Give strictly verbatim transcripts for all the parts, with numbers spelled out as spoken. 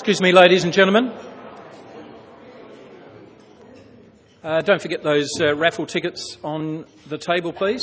Excuse me, ladies and gentlemen. Uh, don't forget those uh, raffle tickets on the table, please.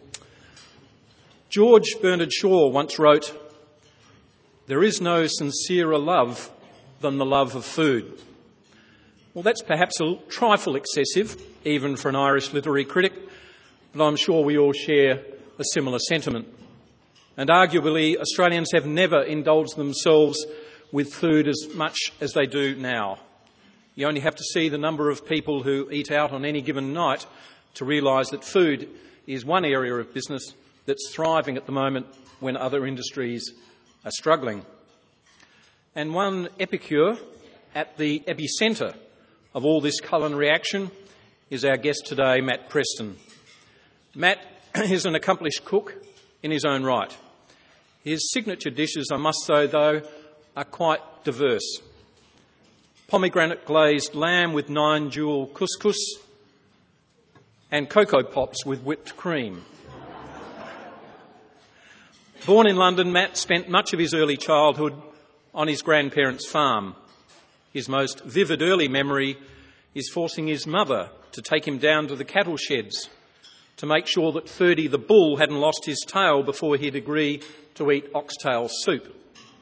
George Bernard Shaw once wrote, "There is no sincerer love than the love of food." Well, that's perhaps a trifle excessive, even for an Irish literary critic, but I'm sure we all share a similar sentiment. And arguably, Australians have never indulged themselves with food as much as they do now. You only have to see the number of people who eat out on any given night to realise that food is one area of business that's thriving at the moment when other industries are struggling. And one epicure at the epicentre of all this culinary action is our guest today, Matt Preston. Matt is an accomplished cook in his own right. His signature dishes, I must say though, are quite diverse. Pomegranate glazed lamb with nine jewel couscous and Cocoa Pops with whipped cream. Born in London, Matt spent much of his early childhood on his grandparents' farm. His most vivid early memory is forcing his mother to take him down to the cattle sheds to make sure that Ferdy the bull hadn't lost his tail before he'd agree to eat oxtail soup.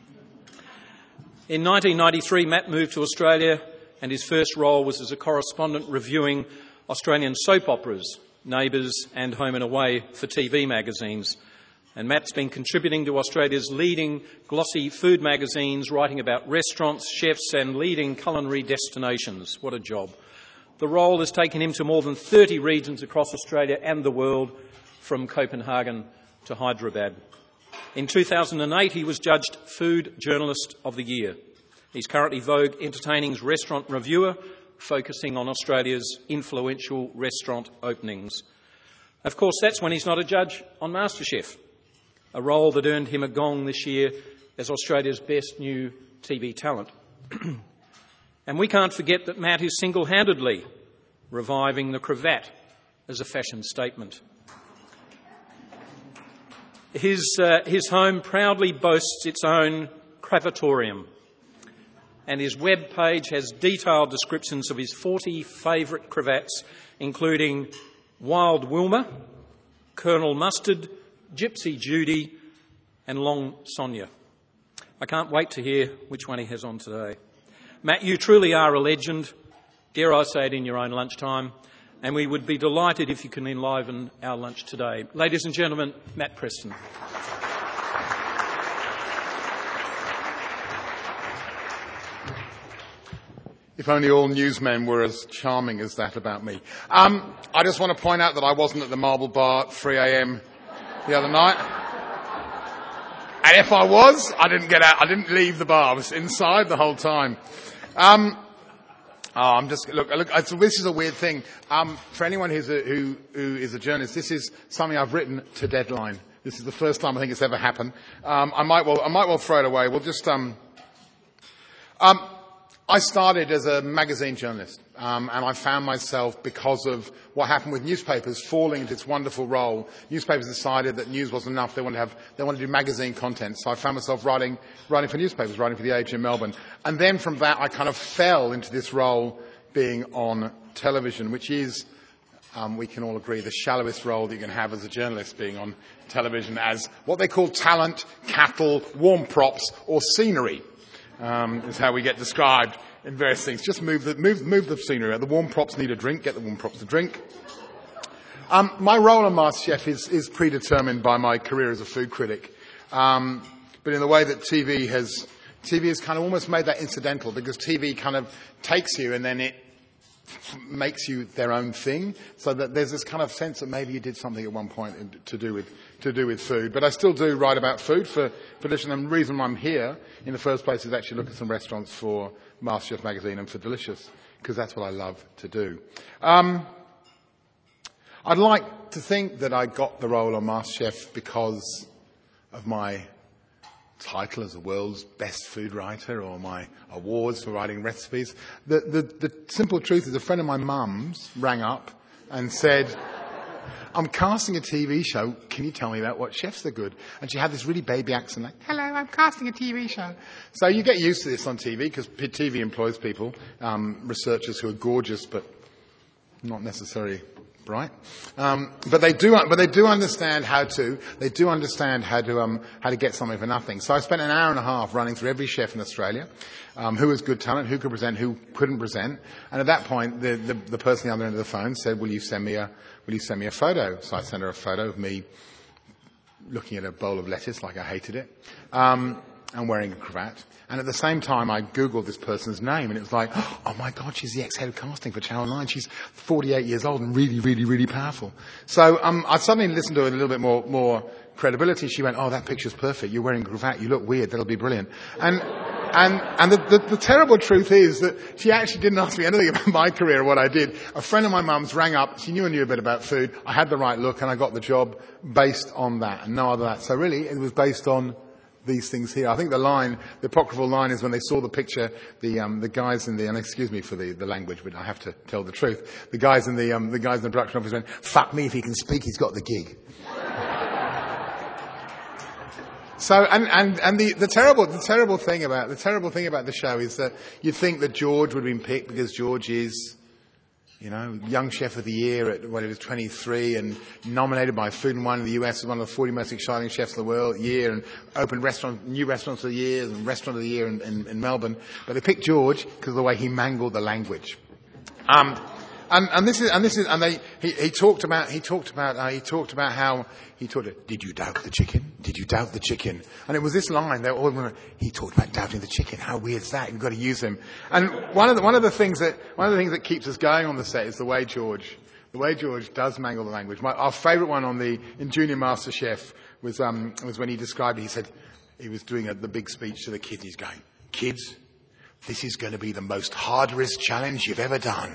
In nineteen ninety-three, Matt moved to Australia, and his first role was as a correspondent reviewing Australian soap operas, Neighbours and Home and Away for T V magazines. And Matt's been contributing to Australia's leading glossy food magazines, writing about restaurants, chefs and leading culinary destinations. What a job. The role has taken him to more than thirty regions across Australia and the world, from Copenhagen to Hyderabad. In two thousand eight, he was judged Food Journalist of the Year. He's currently Vogue Entertaining's restaurant reviewer, focusing on Australia's influential restaurant openings. Of course, that's when he's not a judge on MasterChef, a role that earned him a gong this year as Australia's best new T V talent. And we can't forget that Matt is single-handedly reviving the cravat as a fashion statement. His, uh, his home proudly boasts its own cravatorium, and his web page has detailed descriptions of his forty favourite cravats, including Wild Wilma, Colonel Mustard, Gypsy Judy and Long Sonia. I can't wait to hear which one he has on today. Matt, you truly are a legend, dare I say it, in your own lunchtime, and we would be delighted if you can enliven our lunch today. Ladies and gentlemen, Matt Preston. If only all newsmen were as charming as that about me. Um, I just want to point out that I wasn't at the Marble Bar at three a.m. the other night. And if I was, I didn't get out. I didn't leave the bar. I was inside the whole time. Um, oh, I'm just look. Look. So this is a weird thing. Um, for anyone who's a, who who is a journalist, this is something I've written to deadline. This is the first time I think it's ever happened. Um, I might well. I might well throw it away. We'll just. Um, um, I started as a magazine journalist, um, and I found myself, because of what happened with newspapers, falling into this wonderful role. Newspapers decided that news wasn't enough; they wanted to have, they wanted to do magazine content. So I found myself writing, writing for newspapers, writing for The Age in Melbourne, and then from that I kind of fell into this role, being on television, which is, um, we can all agree, the shallowest role that you can have as a journalist, being on television as what they call talent, cattle, warm props, or scenery. Um, is how we get described in various things. Just move the, move, move the scenery. The warm props need a drink. Get the warm props a drink. Um, my role on MasterChef is, is predetermined by my career as a food critic. Um, but in the way that T V has, T V has kind of almost made that incidental, because T V kind of takes you and then it makes you their own thing. So that there's this kind of sense that maybe you did something at one point in, to do with to do with food. But I still do write about food for, for Delicious, and the reason I'm here in the first place is actually look at some restaurants for MasterChef magazine and for Delicious, because that's what I love to do. Um, I'd like to think that I got the role on MasterChef because of my title as the world's best food writer, or my awards for writing recipes. The, the, the simple truth is, a friend of my mum's rang up and said, I'm casting a T V show. Can you tell me about what chefs are good? And she had this really baby accent like, hello, I'm casting a T V show. So you get used to this on T V because T V employs people, um, researchers who are gorgeous but not necessarily bright. Um, but they do, but they do understand how to, they do understand how to, um, how to get something for nothing. So I spent an hour and a half running through every chef in Australia, um, who was good talent, who could present, who couldn't present. And at that point, the, the, the person on the other end of the phone said, will you send me a, will you send me a photo? So I sent her a photo of me looking at a bowl of lettuce like I hated it, um, and wearing a cravat. And at the same time, I Googled this person's name, and it was like, oh my God, she's the ex-head of casting for Channel nine. She's forty-eight years old and really, really, really powerful. So um, I suddenly listened to her with a little bit more, more credibility. She went, oh, that picture's perfect. You're wearing a cravat. You look weird. That'll be brilliant. And and and the, the, the terrible truth is that she actually didn't ask me anything about my career or what I did. A friend of my mum's rang up. She knew I knew a bit about food. I had the right look, and I got the job based on that and no other that. So really, it was based on these things here. I think the line, the apocryphal line is when they saw the picture, the um, the guys in the, and excuse me for the, the language, but I have to tell the truth. The guys in the um, the guys in the production office went, fuck me if he can speak, he's got the gig. So, and, and, and the, the terrible, the terrible thing about, the terrible thing about the show is that you'd think that George would have been picked because George is, you know, Young Chef of the Year at when he was twenty-three and nominated by Food and Wine in the U S as one of the forty most exciting chefs in the world year and opened restaurant, new restaurants of the year and restaurant of the year in, in, in Melbourne. But they picked George because of the way he mangled the language. Um, and, and this is, and this is, and they, he, he talked about, he talked about, uh, he talked about how, he talked about, did you doubt the chicken? Did you doubt the chicken? And it was this line, they all were, he talked about doubting the chicken. How weird is that? You've got to use him. And one of the, one of the things that, one of the things that keeps us going on the set is the way George, the way George does mangle the language. My, our favourite one on the, in Junior Master Chef was, um, was when he described it. He said, he was doing a, the big speech to the kids. He's going, kids, this is going to be the most hard-risk challenge you've ever done.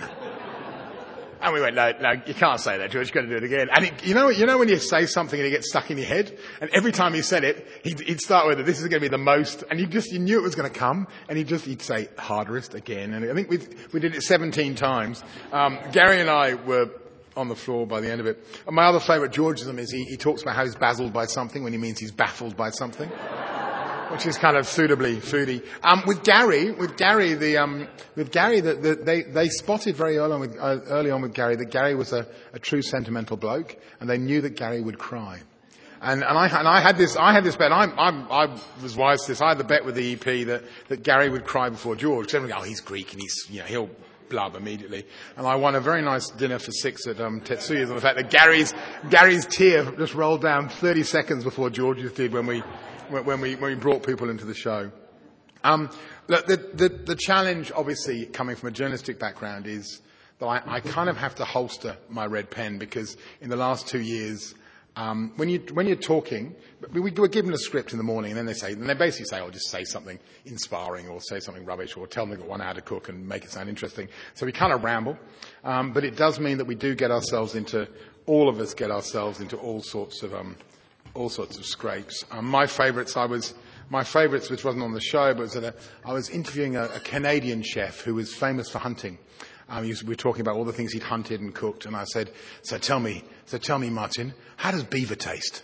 And we went, no, no, you can't say that, George. You've got to do it again. And it, you know, you know when you say something and it gets stuck in your head? And every time he said it, he'd, he'd start with it, this is going to be the most, and you just, you knew it was going to come, and he'd just, he'd say, hardest again. And I think we we did it seventeen times. Um, Gary and I were on the floor by the end of it. And my other favourite Georgism is he, he talks about how he's baffled by something when he means he's baffled by something. Which is kind of suitably foodie. Um, with Gary, with Gary, the um, with Gary, the, the, they they spotted very early on with, uh, early on with Gary that Gary was a, a true sentimental bloke, and they knew that Gary would cry. And and I and I had this I had this bet. I I I was wise to this. I had the bet with the E P that, that Gary would cry before George. Because everyone go, oh, he's Greek and he's you know he'll blub immediately. And I won a very nice dinner for six at um, Tetsuya's on the fact that Gary's Gary's tear just rolled down thirty seconds before George's did when we. When we, when we brought people into the show. Um, the, the, the, the challenge, obviously, coming from a journalistic background is that I, I kind of have to holster my red pen because in the last two years, um, when, you, when you're talking, we, we were given a script in the morning and then they say, and they basically say, oh, just say something inspiring or say something rubbish or tell them they've got one hour to cook and make it sound interesting. So we kind of ramble. Um, but it does mean that we do get ourselves into, all of us get ourselves into all sorts of, um, all sorts of scrapes. Um, my favourites, I was, my favourites, which wasn't on the show, but was at a, I was interviewing a, a Canadian chef who was famous for hunting. Um, he was, we were talking about all the things he'd hunted and cooked, and I said, "So tell me, so tell me, Martin, how does beaver taste?"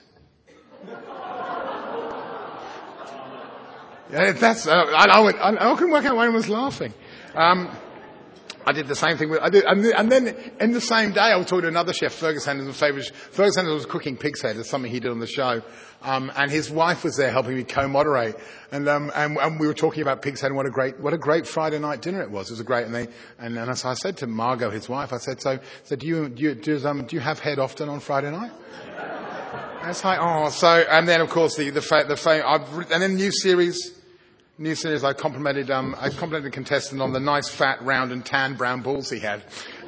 yeah, that's. Uh, I, I, would, I, I couldn't work out why anyone was laughing. Um, I did the same thing with, I did, and, and then in the same day I was talking to another chef, Fergus Henderson's favourite. Fergus Henderson was cooking pig's head, it's something he did on the show. Um, and his wife was there helping me co-moderate. And, um, and, and we were talking about pig's head and what a great, what a great Friday night dinner it was. It was a great, and they, and, and so I said to Margot, his wife, I said, so, so do you, do you, do, um, do you have head often on Friday night? And it's like, oh, so, and then of course the, the, fa- the fame, I've, and then new series, New series, I complimented, um, I complimented the contestant on the nice, fat, round, and tan brown balls he had.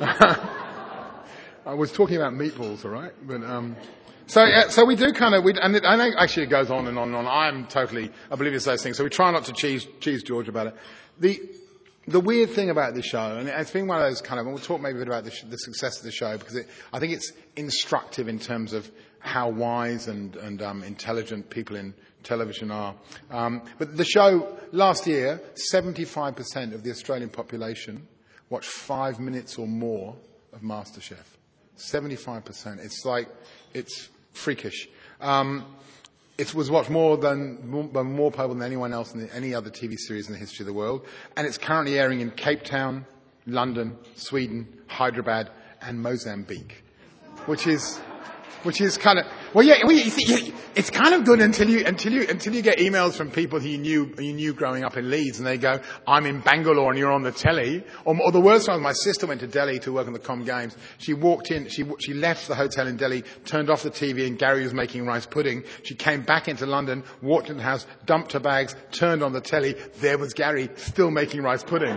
I was talking about meatballs, all right? But um, so, yeah, so we do kind of, we, and it, I know actually it goes on and on and on. I'm totally oblivious to those things, so we try not to cheese, cheese George about it. The the weird thing about this show, and it's been one of those kind of, and we'll talk maybe a bit about the, the success of the show because it, I think it's instructive in terms of how wise and, and um, intelligent people in television are. Um, but the show, last year, seventy-five percent of the Australian population watched five minutes or more of MasterChef. seventy-five percent. It's like, it's freakish. Um, it was watched more than more, more people than anyone else in the, any other T V series in the history of the world. And it's currently airing in Cape Town, London, Sweden, Hyderabad, and Mozambique, which is, which is kind of, well, yeah, well, you see, it's kind of good until you, until you, until you get emails from people who you knew, you knew growing up in Leeds, and they go, I'm in Bangalore and you're on the telly. Or, or the worst one, my sister went to Delhi to work on the Com Games. She walked in, she, she left the hotel in Delhi, turned off the T V, and Gary was making rice pudding. She came back into London, walked in the house, dumped her bags, turned on the telly. There was Gary, still making rice pudding.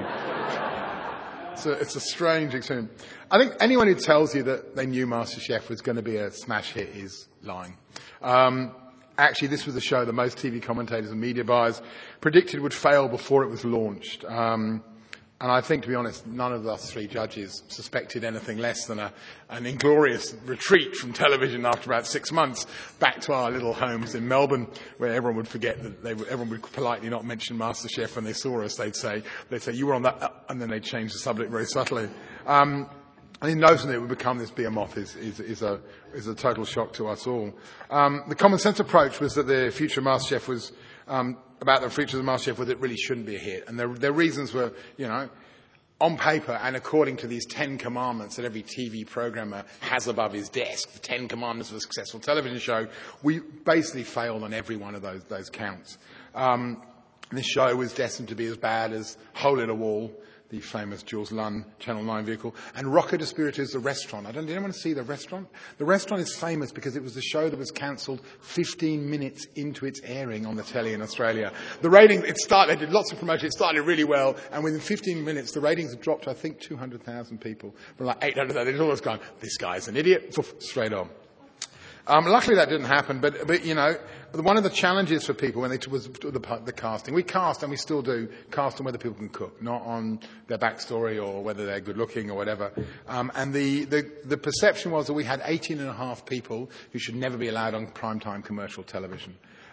So it's a strange experience. I think anyone who tells you that they knew MasterChef was going to be a smash hit is lying. Um, actually, this was a show that most T V commentators and media buyers predicted would fail before it was launched. Um, and I think, to be honest, none of us three judges suspected anything less than a, an inglorious retreat from television after about six months back to our little homes in Melbourne, where everyone would forget that they would, everyone would politely not mention MasterChef when they saw us. They'd say, they'd say, you were on that, and then they'd change the subject very subtly. Um, I think noticing that it would become this behemoth is, is, is, a, is a total shock to us all. Um, the common sense approach was that the future MasterChef was, um, about the future of the MasterChef was it really shouldn't be a hit. And their, their reasons were, you know, on paper and according to these Ten Commandments that every T V programmer has above his desk, the Ten Commandments of a successful television show, we basically failed on every one of those, those counts. Um, this show was destined to be as bad as Hole in a Wall, the famous Jules Lunn Channel nine vehicle, and Rocco Dispirito's The Restaurant. I don't, did anyone see The Restaurant? The Restaurant is famous because it was the show that was cancelled fifteen minutes into its airing on the telly in Australia. The rating, it started, they did lots of promotion, it started really well, and within fifteen minutes, the ratings have dropped to, I think, two hundred thousand people from like eight hundred thousand. They've always gone, this guy's an idiot, straight on. Um, luckily that didn't happen, but, but, you know, one of the challenges for people when they t- was the, the casting, we cast and we still do cast on whether people can cook, not on their backstory or whether they're good looking or whatever. Um, and the, the, the perception was that we had eighteen and a half people who should never be allowed on primetime commercial television.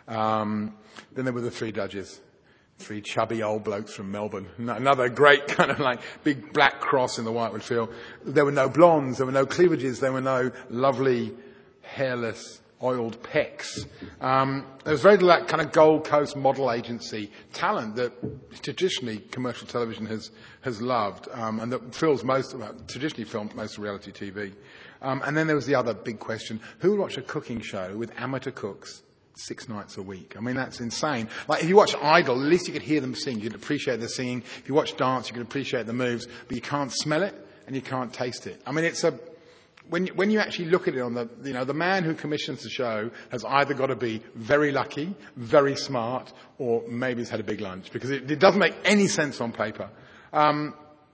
Um, then there were the three judges. Three chubby old blokes from Melbourne. Another great kind of like big black cross in the Whitewood Field. There were no blondes, there were no cleavages, there were no lovely hairless, oiled pecs. Um, there was very little that kind of Gold Coast model agency talent that traditionally commercial television has has loved, um, and that fills most, well, traditionally filmed most of reality T V. Um, and then there was the other big question: who would watch a cooking show with amateur cooks six nights a week? I mean, that's insane. Like, if you watch Idol, at least you could hear them sing. You could appreciate the singing. If you watch dance, you could appreciate the moves, but you can't smell it and you can't taste it. I mean, it's a When, when you actually look at it on the, you know, the man who commissions the show has either got to be very lucky, very smart, or maybe he's had a big lunch, because it, it doesn't make any sense on paper. Um,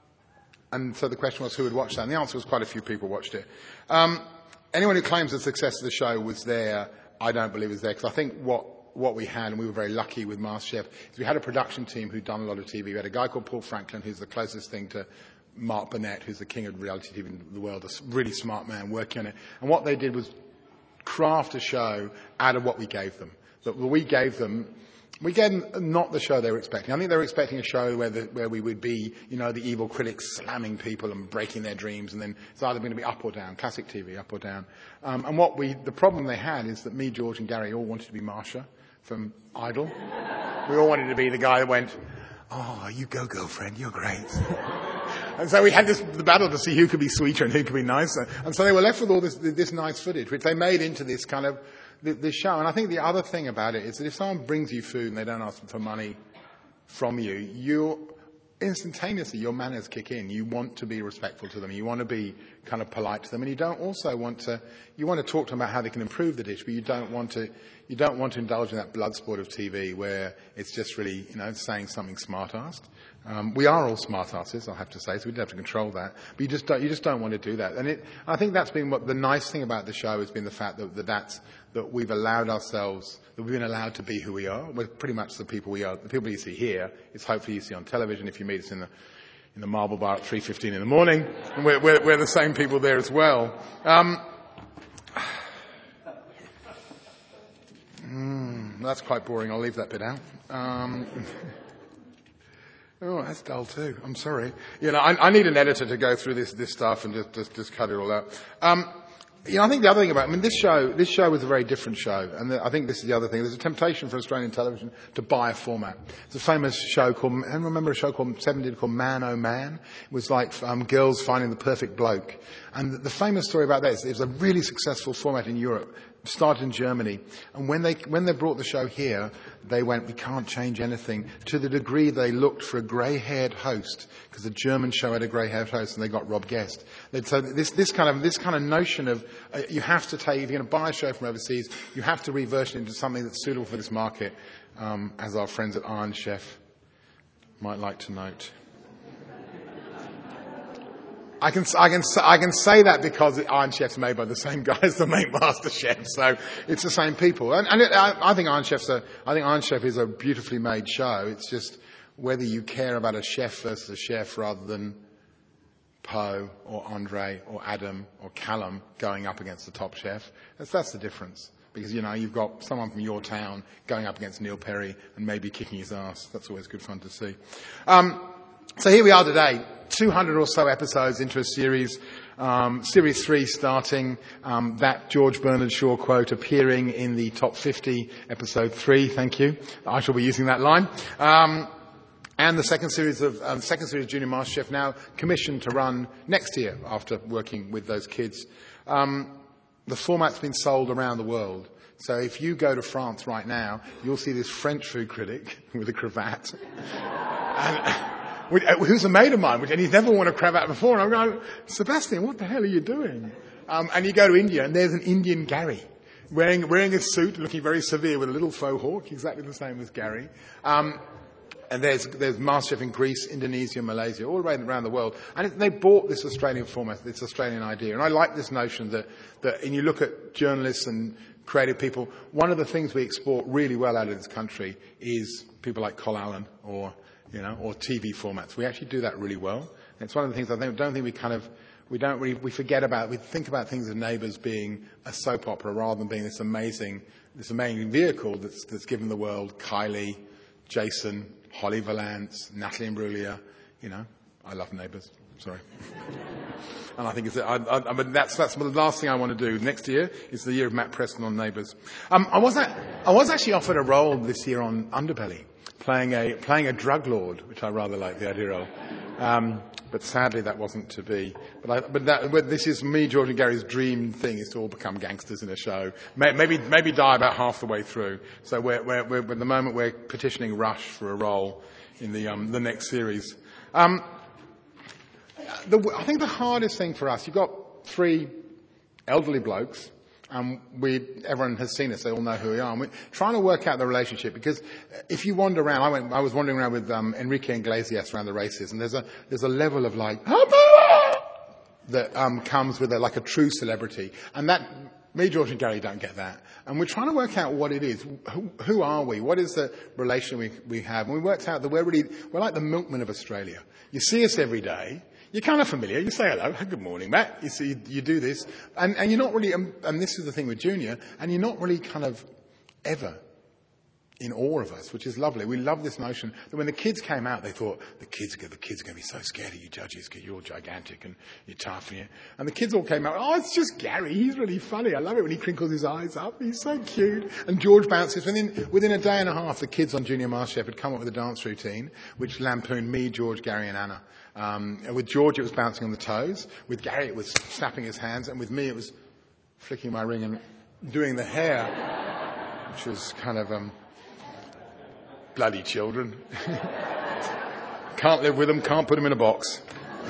and so the question was who would watch that, and the answer was quite a few people watched it. Um, anyone who claims the success of the show was there, I don't believe is there, because I think what what we had, and we were very lucky with MasterChef, is we had a production team who'd done a lot of T V. We had a guy called Paul Franklin, who's the closest thing to Mark Burnett, who's the king of reality T V in the world, a really smart man working on it. And what they did was craft a show out of what we gave them. But we gave them, we gave them not the show they were expecting. I think they were expecting a show where the, where we would be, you know, the evil critics slamming people and breaking their dreams, and then it's either going to be up or down, classic T V, up or down. Um, and what we, the problem they had is that me, George, and Gary all wanted to be Marsha from Idol. We all wanted to be the guy that went, oh, you go, girlfriend, you're great. And so we had this the battle to see who could be sweeter and who could be nicer. And so they were left with all this this nice footage, which they made into this kind of this show. And I think the other thing about it is that if someone brings you food and they don't ask for money from you, you instantaneously your manners kick in. You want to be respectful to them. You want to be kind of polite to them, and you don't also want to. You want to talk to them about how they can improve the dish, but you don't want to. You don't want to indulge in that blood sport of T V where it's just really, you know, saying something smart-assed. Um, we are all smart-asses, I'll have to say, so we do have to control that. But you just don't. You just don't want to do that. And it, I think that's been what the nice thing about the show has been, the fact that, that that's that we've allowed ourselves, that we've been allowed to be who we are. We're pretty much the people we are. The people you see here is hopefully you see on television if you meet us in the in the Marble Bar at three fifteen in the morning, and we're, we're, we're the same people there as well. Um, mm, that's quite boring. I'll leave that bit out. Um, Oh, that's dull too. I'm sorry. You know, I, I need an editor to go through this, this stuff and just, just, just cut it all out. Um, you know, I think the other thing about, I mean, this show, this show was a very different show. And the, I think this is the other thing. There's a temptation for Australian television to buy a format. It's a famous show called, I remember a show called, seventies called Man Oh Man. It was like, um, girls finding the perfect bloke. And the, the famous story about that is it was a really successful format in Europe. Started in Germany, and when they when they brought the show here, they went, we can't change anything, to the degree they looked for a grey-haired host, because the German show had a grey-haired host, and they got Rob Guest. So this this kind of this kind of notion of uh, you have to take, if you're going to buy a show from overseas, you have to reversion it into something that's suitable for this market, um, as our friends at Iron Chef might like to note. I can, I can, I can say that because Iron Chef's made by the same guys that make Master Chef, so it's the same people. And, and it, I, I think Iron Chef's a, I think Iron Chef is a beautifully made show. It's just whether you care about a chef versus a chef rather than Poe or Andre or Adam or Callum going up against the top chef. That's, that's the difference. Because, you know, you've got someone from your town going up against Neil Perry and maybe kicking his ass. That's always good fun to see. Um, so here we are today. two hundred or so episodes into a series, um, series three starting, um, that George Bernard Shaw quote appearing in the top fifty, episode three, thank you. I shall be using that line. Um, and the second series of, um, second series of Junior MasterChef now commissioned to run next year after working with those kids. Um, the format's been sold around the world. So if you go to France right now, you'll see this French food critic with a cravat. and, who's a mate of mine, and he's never worn a cravat before. And I'm going, Sebastian, what the hell are you doing? Um, and you go to India, and there's an Indian Gary, wearing wearing a suit, looking very severe, with a little faux hawk, exactly the same as Gary. Um, and there's there's MasterChef in Greece, Indonesia, Malaysia, all around the world. And it, they bought this Australian format, this Australian idea. And I like this notion that, that, and you look at journalists and creative people, one of the things we export really well out of this country is people like Col Allen or you know, or T V formats. We actually do that really well. And it's one of the things I think, don't think we kind of, we don't really, we forget about, we think about things as Neighbours being a soap opera rather than being this amazing, this amazing vehicle that's, that's given the world Kylie, Jason, Holly Valance, Natalie Imbruglia, you know. I love Neighbours. Sorry. And I think it's, I, I, I mean, that's, that's the last thing I want to do. Next year is the year of Matt Preston on Neighbours. Um, I was, at, I was actually offered a role this year on Underbelly. Playing a playing a drug lord, which I rather like the idea of, um, but sadly that wasn't to be. But, I, but, that, but this is me, George and Gary's dream thing: is to all become gangsters in a show. Maybe maybe die about half the way through. So we're, we're, we're at the moment we're petitioning Rush for a role in the um, the next series. Um, the, I think the hardest thing for us, you've got three elderly blokes. Um, we, everyone has seen us. They all know who we are. And we're trying to work out the relationship because if you wander around, I went, I was wandering around with, um, Enrique Iglesias around the races, and there's a, there's a level of like, that, um, comes with a, like a true celebrity. And that, me, George and Gary don't get that. And we're trying to work out what it is. Who, who are we? What is the relation we, we have? And we worked out that we're really, we're like the milkmen of Australia. You see us every day. You're kind of familiar. You say hello. Good morning, Matt. You see, you do this. And, and you're not really, um, and this is the thing with Junior, and you're not really kind of ever in awe of us, which is lovely. We love this notion that when the kids came out, they thought, the kids, the kids are going to be so scared of you judges because you're gigantic and you're tough. And, you, and the kids all came out, oh, it's just Gary. He's really funny. I love it when he crinkles his eyes up. He's so cute. And George bounces. Within, within a day and a half, the kids on Junior MasterChef had come up with a dance routine, which lampooned me, George, Gary and Anna. Um, and with George, it was bouncing on the toes. With Gary, it was snapping his hands. And with me, it was flicking my ring and doing the hair, which was kind of, um, bloody children. Can't live with them, can't put them in a box.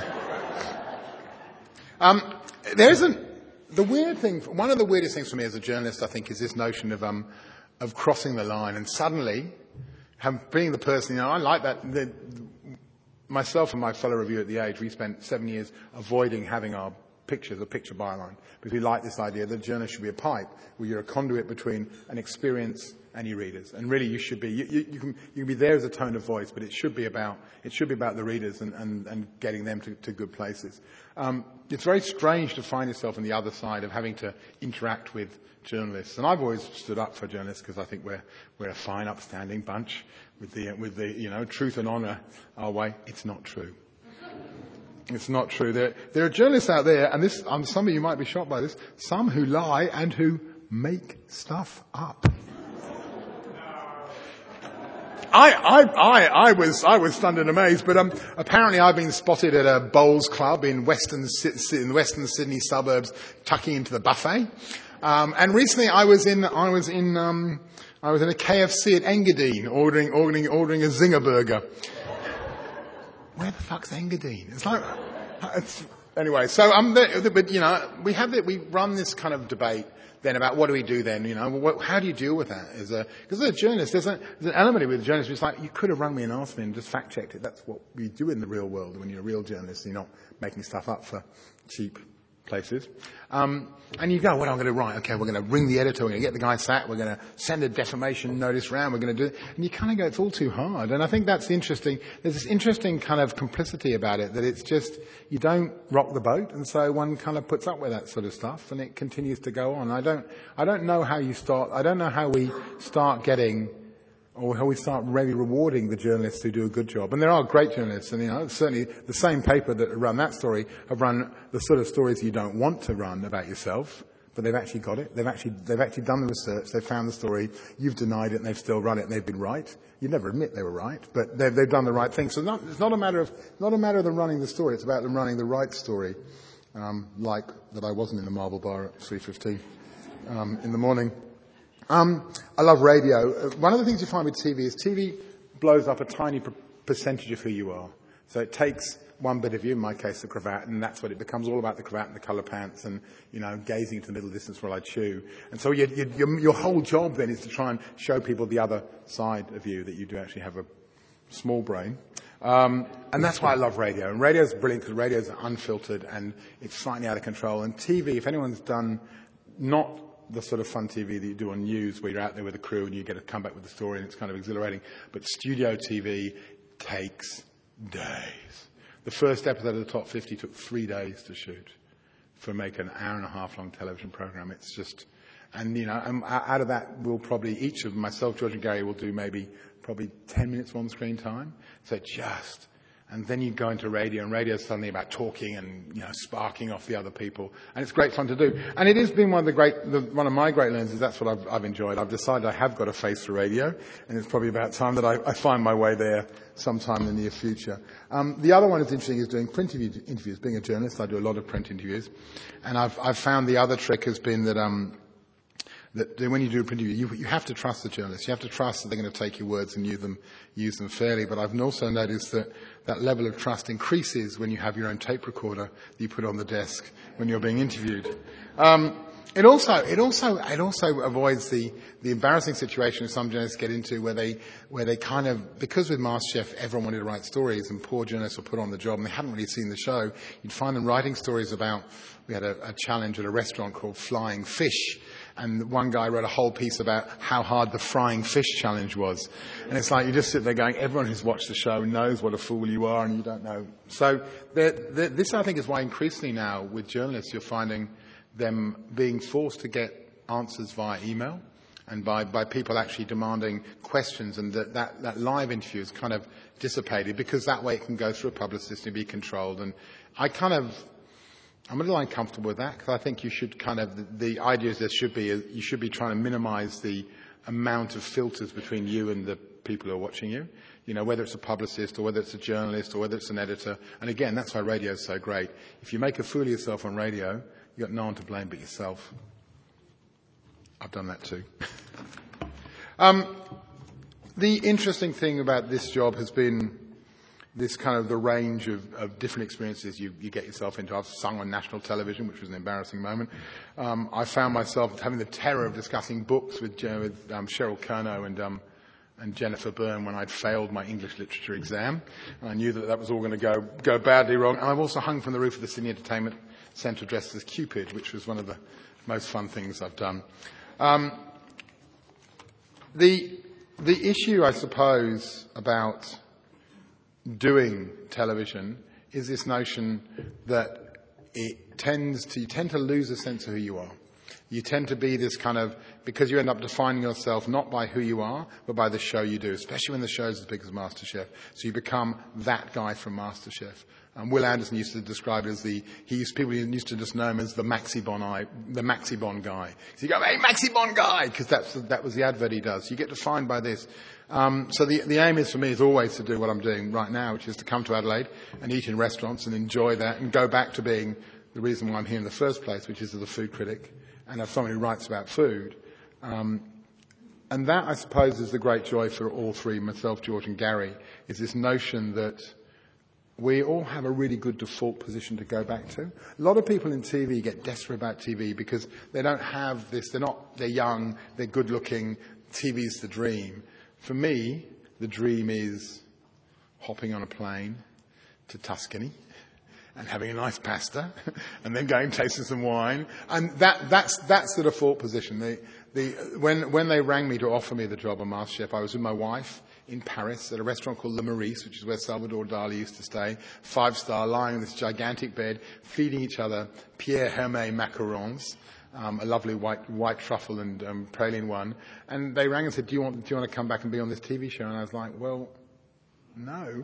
Um, there isn't, the weird thing, one of the weirdest things for me as a journalist, I think, is this notion of, um, of crossing the line and suddenly, have, being the person, you know, I like that, the, myself and my fellow reviewer at The Age, we spent seven years avoiding having our pictures, a picture byline. Because we like this idea that a journalist should be a pipe, where you're a conduit between an experience and your readers. And really, you should be, you, you, you, can, you can be there as a tone of voice, but it should be about, it should be about the readers and, and, and getting them to, to good places. Um, it's very strange to find yourself on the other side of having to interact with journalists. And I've always stood up for journalists because I think we're, we're a fine, upstanding bunch with the, with the, you know, truth and honour our way. It's not true. It's not true. There, there are journalists out there, and this, um, some of you might be shocked by this, some who lie and who make stuff up. I, I, I, I was, I was stunned and amazed, but um, apparently I've been spotted at a bowls club in western, in the western Sydney suburbs, tucking into the buffet. Um, and recently I was in, I was in, um, I was in a K F C at Engadine, ordering, ordering, ordering a Zinger burger. Where the fuck's Engadine? It's like, it's, anyway. So um, the, the, but you know, we have that. We run this kind of debate then about what do we do then? You know, what, how do you deal with that? As a, because as a journalist, there's, a, there's an element with a journalist. It's like you could have rung me and asked me and just fact checked it. That's what we do in the real world when you're a real journalist. You're not making stuff up for cheap places. Um, and you go, what am I going to write? Okay, we're going to ring the editor, we're going to get the guy sacked, we're going to send a defamation notice round, we're going to do it. And you kind of go, it's all too hard. And I think that's interesting. There's this interesting kind of complicity about it, that it's just, you don't rock the boat, and so one kind of puts up with that sort of stuff, and it continues to go on. I don't, I don't know how you start, I don't know how we start getting, or how we start really rewarding the journalists who do a good job. And there are great journalists, and you know, certainly the same paper that run that story have run the sort of stories you don't want to run about yourself, but they've actually got it. They've actually, they've actually done the research, they've found the story, you've denied it, and they've still run it, and they've been right. You never admit they were right, but they've, they've done the right thing. So not, it's not a matter of, not a matter of them running the story, it's about them running the right story. Um, like that I wasn't in the Marble Bar at three fifteen um, in the morning. Um, I love radio. Uh, one of the things you find with T V is T V blows up a tiny per- percentage of who you are. So it takes one bit of you, in my case the cravat, and that's what it becomes, all about the cravat and the colour pants and, you know, gazing into the middle distance while I chew. And so you, you, your, your whole job then is to try and show people the other side of you, that you do actually have a small brain. Um, and that's why I love radio. And radio's brilliant because radio's unfiltered and it's slightly out of control. And T V, if anyone's done not the sort of fun T V that you do on news where you're out there with a crew and you get to come back with the story and it's kind of exhilarating, but studio T V takes days. The first episode of the Top fifty took three days to shoot for make an hour and a half long television program. It's just, and you know, and out of that we'll probably, each of myself, George and Gary will do maybe probably ten minutes on screen time. So just, and then you go into radio, and radio is suddenly about talking and, you know, sparking off the other people. And it's great fun to do. And it has been one of the great, the, one of my great learnings, that's what I've, I've enjoyed. I've decided I have got a face for radio, and it's probably about time that I, I find my way there sometime in the near future. Um, the other one that's interesting is doing print interviews. Being a journalist, I do a lot of print interviews. And I've, I've found the other trick has been that, um, that when you do a print interview, you, you have to trust the journalists. You have to trust that they're going to take your words and use them, use them fairly. But I've also noticed that that level of trust increases when you have your own tape recorder that you put on the desk when you're being interviewed. Um, it also, it also, it also avoids the, the embarrassing situation some journalists get into where they, where they kind of, because with MasterChef everyone wanted to write stories and poor journalists were put on the job and they hadn't really seen the show, you'd find them writing stories about, we had a, a challenge at a restaurant called Flying Fish. And one guy wrote a whole piece about how hard the frying fish challenge was. And it's like you just sit there going, everyone who's watched the show knows what a fool you are and you don't know. So they're, they're, this, I think, is why increasingly now with journalists you're finding them being forced to get answers via email and by, by people actually demanding questions, and that, that, that live interview is kind of dissipated because that way it can go through a publicist and be controlled. And I kind of... I'm a little uncomfortable with that because I think you should kind of, the, the idea is there should be, a, you should be trying to minimize the amount of filters between you and the people who are watching you. You know, whether it's a publicist or whether it's a journalist or whether it's an editor. And again, that's why radio is so great. If you make a fool of yourself on radio, you've got no one to blame but yourself. I've done that too. um, the interesting thing about this job has been this kind of the range of, of different experiences you, you get yourself into. I've sung on national television, which was an embarrassing moment. Um, I found myself having the terror of discussing books with, with um, Cheryl Kernow and, um, and Jennifer Byrne when I'd failed my English literature exam. And I knew that that was all going to go, go badly wrong. And I've also hung from the roof of the Sydney Entertainment Centre dressed as Cupid, which was one of the most fun things I've done. Um, the, the issue, I suppose, about doing television is this notion that it tends to, you tend to lose a sense of who you are. You tend to be this kind of, because you end up defining yourself not by who you are, but by the show you do, especially when the show's as big as MasterChef. So you become that guy from MasterChef. Um, Will Anderson used to describe it as the, he used, people used to just know him as the Maxi Bon, the Maxi Bon guy. So you go, hey, Maxi Bon guy, because that's, that was the advert he does. You get defined by this. Um, so the, the aim is for me is always to do what I'm doing right now, which is to come to Adelaide and eat in restaurants and enjoy that and go back to being the reason why I'm here in the first place, which is as a food critic and as someone who writes about food. Um, and that, I suppose, is the great joy for all three, myself, George and Gary, is this notion that we all have a really good default position to go back to. A lot of people in T V get desperate about T V because they don't have this, they're not, they're young, they're good looking, T V's the dream. For me, the dream is hopping on a plane to Tuscany and having a nice pasta and then going tasting some wine. And that, that's, that's the default position. The, the, when, when they rang me to offer me the job of MasterChef, I was with my wife in Paris at a restaurant called Le Maurice, which is where Salvador Dali used to stay, five star, lying on this gigantic bed, feeding each other Pierre Hermé macarons. Um, a lovely white white truffle and um, praline one, and they rang and said, "Do you want do you want to come back and be on this T V show?" And I was like, "Well, no.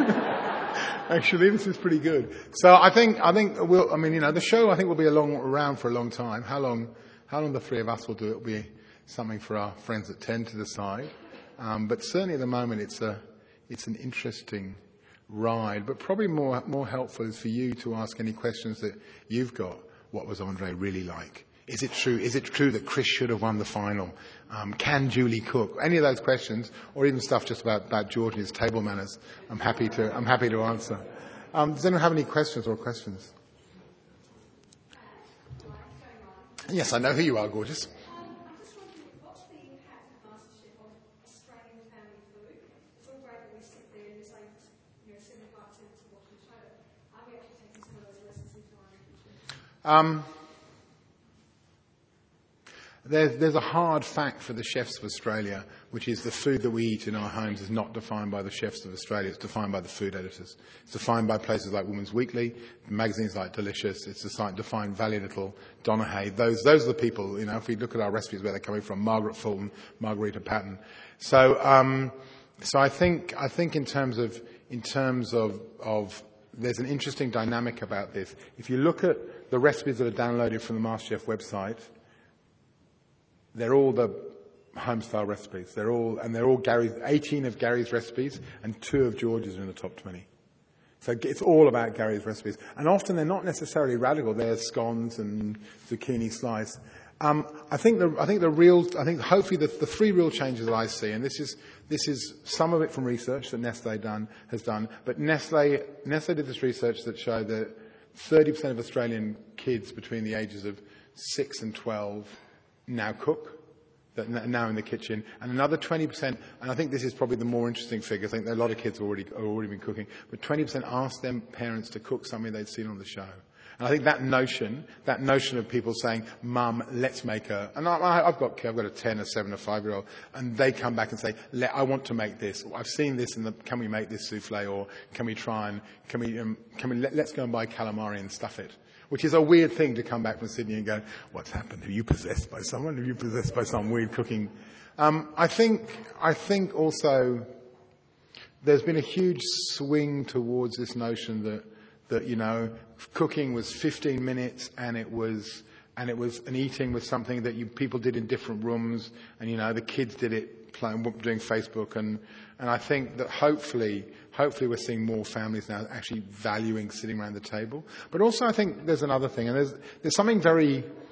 Actually, this is pretty good." So I think I think we'll. I mean, you know, the show I think will be a long around for a long time. How long? How long the three of us will do it will be something for our friends at ten to decide. Um, but certainly at the moment, it's a it's an interesting ride. But probably more more helpful is for you to ask any questions that you've got. What was Andre really like? Is it true? Is it true that Chris should have won the final? Um, can Julie cook? Any of those questions, or even stuff just about, about George and his table manners. I'm happy to. I'm happy to answer. Um, does anyone have any questions or questions? Yes, I know who you are, gorgeous. Um, there's, there's a hard fact for the chefs of Australia, which is the food that we eat in our homes is not defined by the chefs of Australia, it's defined by the food editors. It's defined by places like Women's Weekly, magazines like Delicious, it's defined Valley Little, Donna Hay. Those, those are the people, you know, if we look at our recipes, where they're coming from, Margaret Fulton, Margarita Patton. So, um, so I think, I think in terms of, in terms of, of, there's an interesting dynamic about this. If you look at the recipes that are downloaded from the MasterChef website, they're all the home-style recipes. They're all, and they're all Gary's, eighteen of Gary's recipes, and two of George's are in the top twenty. So it's all about Gary's recipes. And often they're not necessarily radical. They're scones and zucchini slice. Um, I think the, I think the real, I think hopefully the, the three real changes that I see, and this is, this is some of it from research that Nestlé done, has done, but Nestlé, Nestlé did this research that showed that thirty percent of Australian kids between the ages of six and twelve now cook, that now in the kitchen, and another twenty percent, and I think this is probably the more interesting figure, I think that a lot of kids have already, have already been cooking, but twenty percent asked their parents to cook something they'd seen on the show. And I think that notion, that notion of people saying, "Mum, let's make a," and I, I've got, I've got a ten, a seven, a five-year-old, and they come back and say, Let, "I want to make this. I've seen this, in the, can we make this souffle, or can we try and can we, um, can we let, let's go and buy calamari and stuff it." Which is a weird thing to come back from Sydney and go, "What's happened? Are you possessed by someone? Are you possessed by some weird cooking?" Um, I think, I think also there's been a huge swing towards this notion that, that, you know, cooking was fifteen minutes and it was, and it was, and eating was something that you, people did in different rooms, and, you know, the kids did it playing, doing Facebook, and, and I think that hopefully, hopefully we're seeing more families now actually valuing sitting around the table. But also I think there's another thing, and there's, there's something very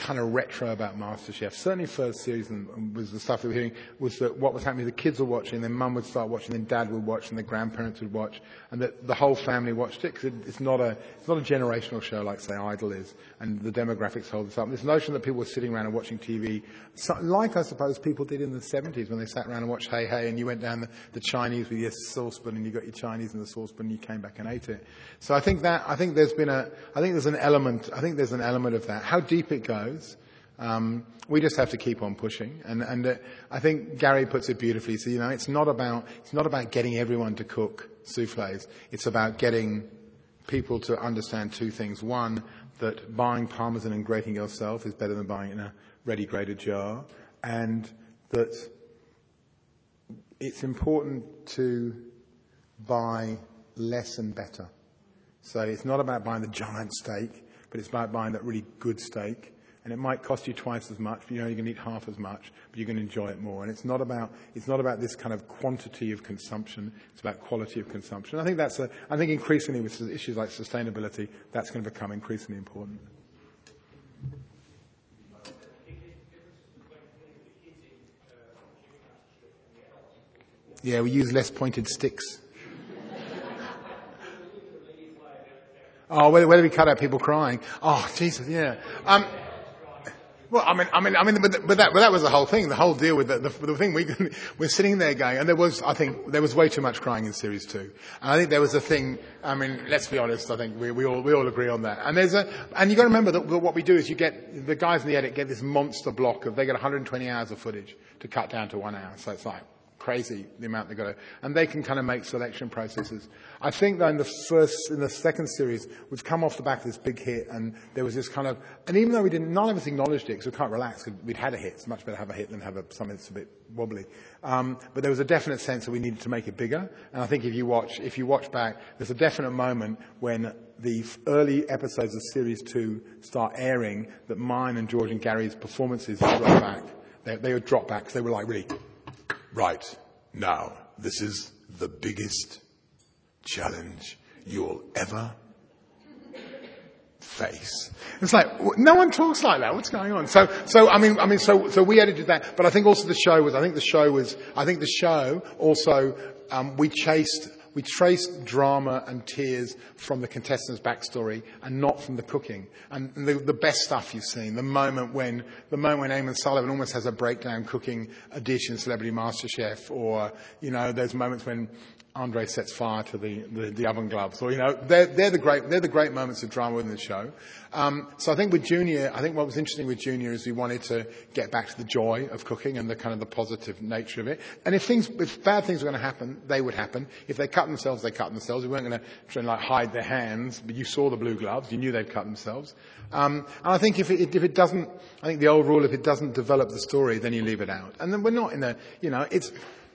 kind of retro about MasterChef. Certainly first season was the stuff that we were hearing was that what was happening, the kids were watching, then mum would start watching, then dad would watch, and the grandparents would watch, and that the whole family watched it, because it, it's not a, it's not a generational show like, say, Idol is, and the demographics hold this up. This notion that people were sitting around and watching T V, so, like I suppose people did in the seventies when they sat around and watched Hey Hey, and you went down the, the Chinese with your saucepan, and you got your Chinese in the saucepan, and you came back and ate it. So I think that, I think there's been a, I think there's an element, I think there's an element of that. How deep it goes, Um, we just have to keep on pushing, and, and uh, I think Gary puts it beautifully. So you know, it's not about it's not about getting everyone to cook soufflés. It's about getting people to understand two things: one, that buying parmesan and grating yourself is better than buying it in a ready grated jar, and that it's important to buy less and better. So it's not about buying the giant steak, but it's about buying that really good steak. And it might cost you twice as much, but you know you're going to eat half as much, but you're going to enjoy it more. And it's not about it's not about this kind of quantity of consumption. It's about quality of consumption. I think that's a, I think increasingly with issues like sustainability, that's going to become increasingly important. Yeah, we use less pointed sticks. Oh, whether, whether we cut out people crying. Oh, Jesus, yeah. Um, Well, I mean, I mean, I mean, but, but that, but that was the whole thing. The whole deal with the, the, the thing we we're sitting there going, and there was, I think, there was way too much crying in series two. And I think there was a thing. I mean, let's be honest. I think we, we all we all agree on that. And there's a, and you got to remember that what we do is you get the guys in the edit get this monster block of they get one hundred twenty hours of footage to cut down to one hour. So it's like crazy the amount they got to, and they can kind of make selection processes. I think that in the first, in the second series, we've come off the back of this big hit, and there was this kind of, and even though we didn't, none of us acknowledged it, because we can't relax, because we'd had a hit. It's much better to have a hit than have a, something that's a bit wobbly. Um, but there was a definite sense that we needed to make it bigger. And I think if you watch, if you watch back, there's a definite moment when the early episodes of series two start airing that mine and George and Gary's performances drop back. They, they would drop back because they were like really, right, now, this is the biggest challenge you'll ever face. It's like, no one talks like that. What's going on? So, so, I mean, I mean, so, so we edited that, but I think also the show was, I think the show was, I think the show also, um, we chased, we traced drama and tears from the contestants' backstory and not from the cooking. And the, the best stuff you've seen, the moment when, the moment when Eamon Sullivan almost has a breakdown cooking a dish in Celebrity MasterChef, or, you know, those moments when Andre sets fire to the, the, the oven gloves, or, you know, they're, they're the great, they're the great moments of drama within the show. Um, so I think with Junior, I think what was interesting with Junior is we wanted to get back to the joy of cooking and the kind of the positive nature of it. And if things, if bad things were going to happen, they would happen. If they cut themselves, they cut themselves. We weren't going to try and like hide their hands, but you saw the blue gloves, you knew they'd cut themselves. Um, and I think if it, if it doesn't, I think the old rule, if it doesn't develop the story, then you leave it out. And then we're not in a, you know, it's,